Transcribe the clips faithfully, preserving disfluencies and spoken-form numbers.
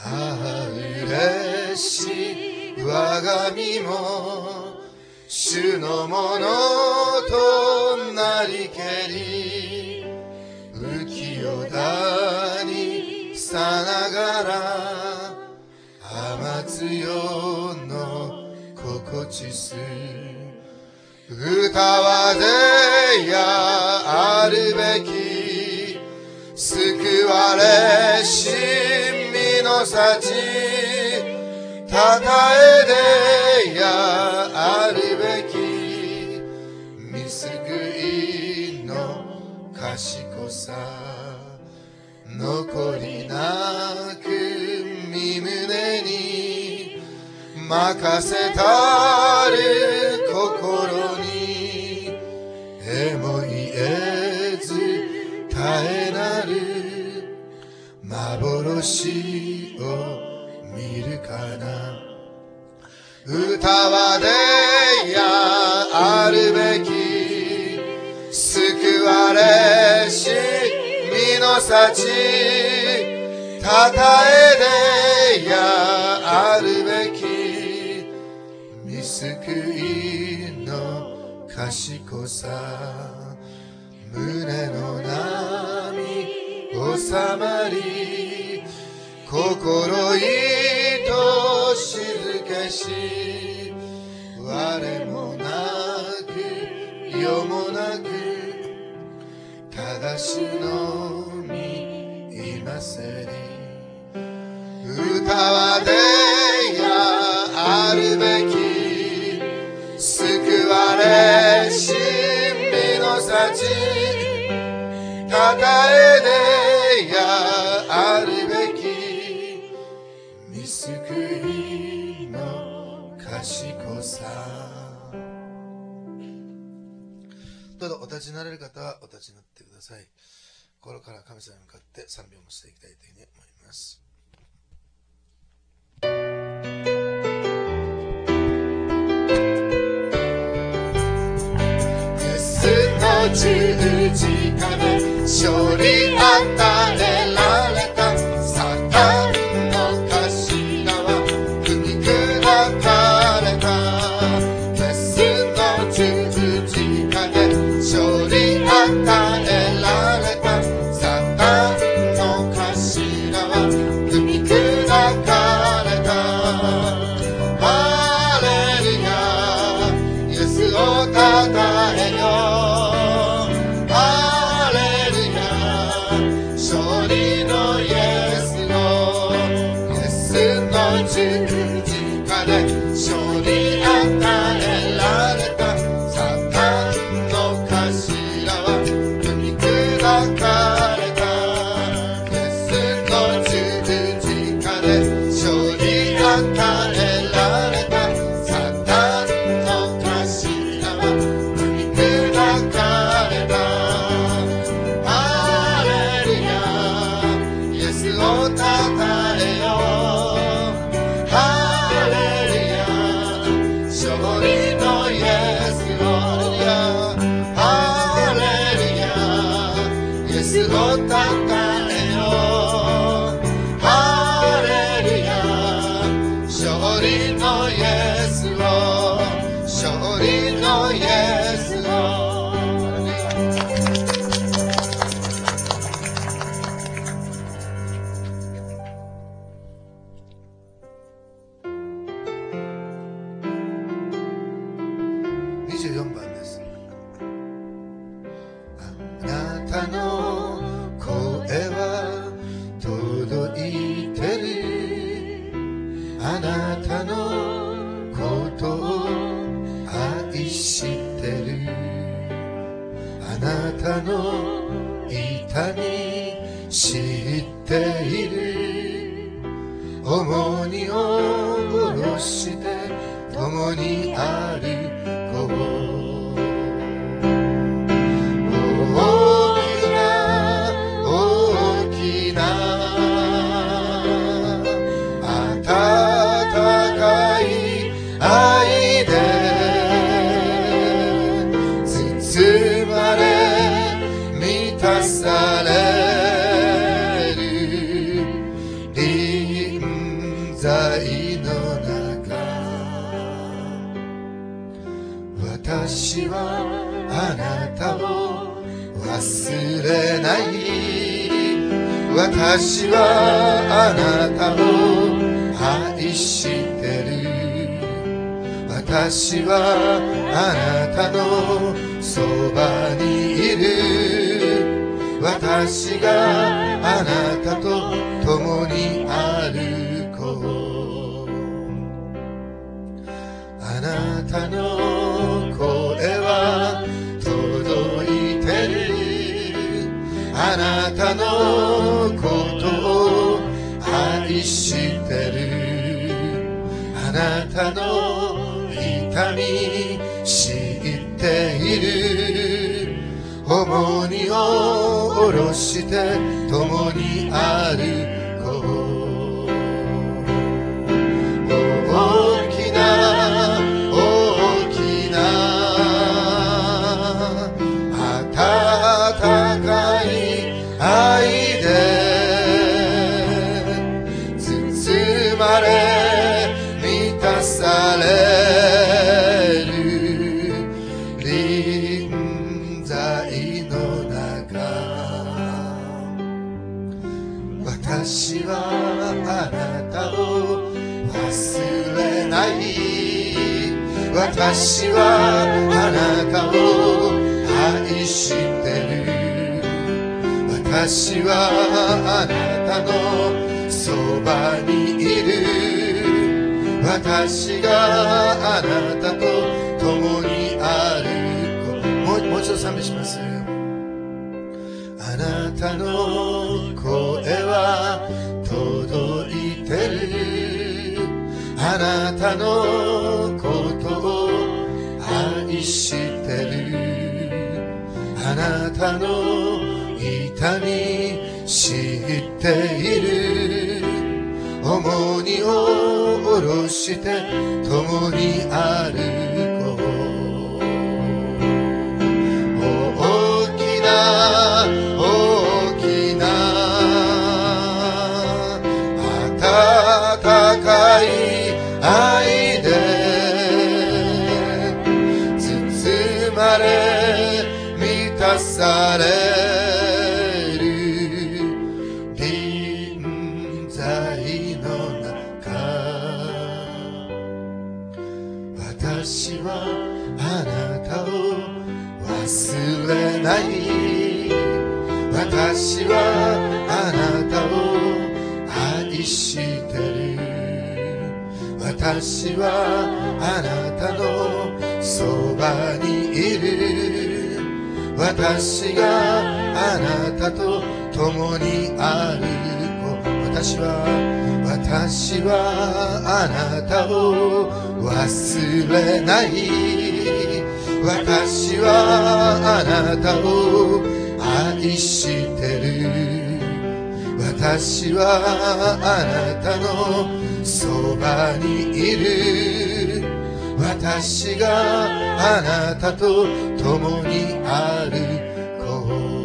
ああ嬉しい我が身も主のものとなりけり、浮世田にさながら雨強の心地す。歌はでやあるべき救われし身の幸、たたえでやあるべき見救いの賢さ、残りなく身胸に任せたる心に、えも言えず絶えなる幻を見るかな。歌はでやあるべき救われし身の幸、たたえでやあるべき見救いの賢さ、胸の波収まり心意と静けし、我もなく世もなくただしのみ今せり。歌はでやあるべき救われし身の幸、たたえでやあるべき見救いの賢さ。どうぞお立ちになれる方はお立ちになってください。心から神様に向かって賛美をしていきたいというふうに思います。十字架で勝利与えられた、サタンの頭は踏み砕かれた。イエスの十字架で勝利与えられた、サタンの頭は踏み砕かれた。ハレルヤ、イエスをたたえよう。十字架で勝利与えられた、サタンの頭は踏み砕かれた。イエスの十字架で勝利与えられた、サタンの頭は踏み砕かれた。ハレルヤ、イエスをたたえよう。たたえよう。ハレルヤ、勝利のイエスを、勝利のイエスを。にじゅうよんばんです。あなたのあなたのことを愛してる、あなたの痛み知っている、重荷を下ろして共に歩こう。愛で包まれ満たされる臨在の中、私はあなたを忘れない。私はあなたを愛してる。私はあなたのそばにいる。私があなたと共に歩こう。あなたの声は届いてる。あなたのことを愛してる。あなたの痛み知っている。重荷を下ろして共に歩こう。大きな大きな温かい愛で包まれ満たされる臨在の中、私はあなたを忘れない。私はあなたを愛してる。私はあなたのそばにいる。私があなたと共に歩こう。もう、もう一度賛美します。あなたの声は届いてる。あなたのことを愛してる。あなたの痛み知っている。重荷を下ろして共に歩こう。大きな大きな温かい愛で包まれ満たされる臨在の中、私はあなたを忘れない。私はあなたを愛してる。私はあなたのそばにいる。私があなたと共に歩こう。私は私はあなたを忘れない。私はあなたを愛してる。私はあなたのそばにいる。私があなたと共に歩こう。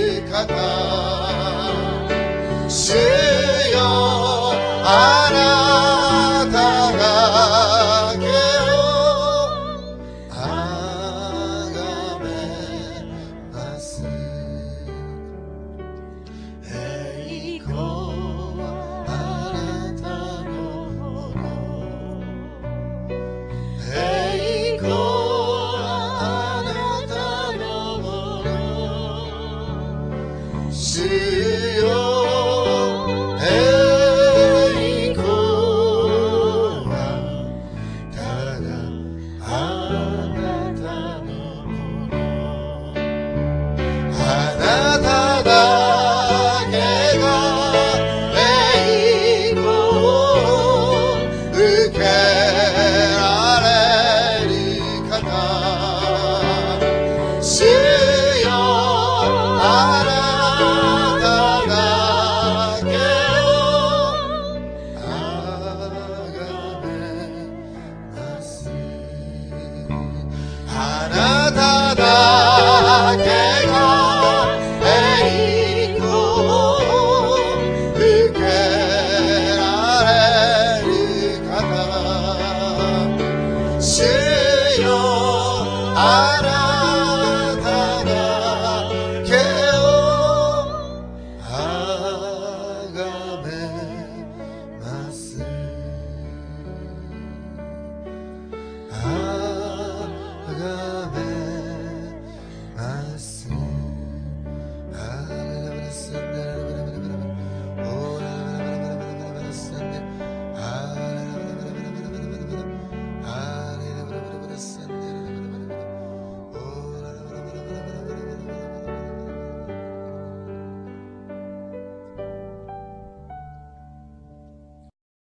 主よあなた愛